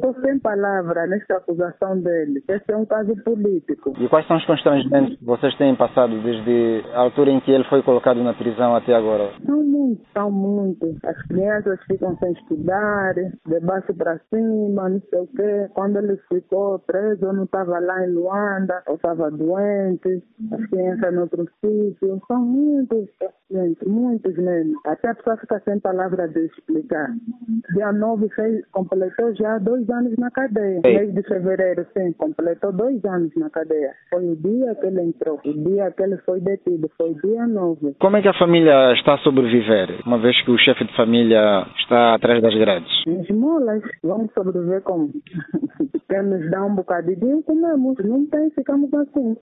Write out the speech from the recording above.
estou sem palavra nesta acusação dele. Esse é um caso político. E quais são os constrangimentos que vocês têm passado desde a altura em que ele foi colocado na prisão até agora? São muitos. As crianças ficam sem estudar, de baixo para cima, não sei o quê. Quando ele ficou preso, eu não estava lá em Luanda, eu estava doente, as crianças no outro sítio. São muitos pacientes, muitos mesmo. Até a pessoa fica sem palavra de explicar. Dia 9 completou já 2 anos na cadeia. Mês de fevereiro, sim, completou 2 anos na cadeia. Foi o dia que ele entrou, o dia que ele foi detido, foi dia 9. Como é que a família está a sobreviver, uma vez que o chefe de família está atrás das grades? Esmolas, vamos sobreviver como? Quem nos dá um bocadinho, comemos. Não tem, ficamos assim.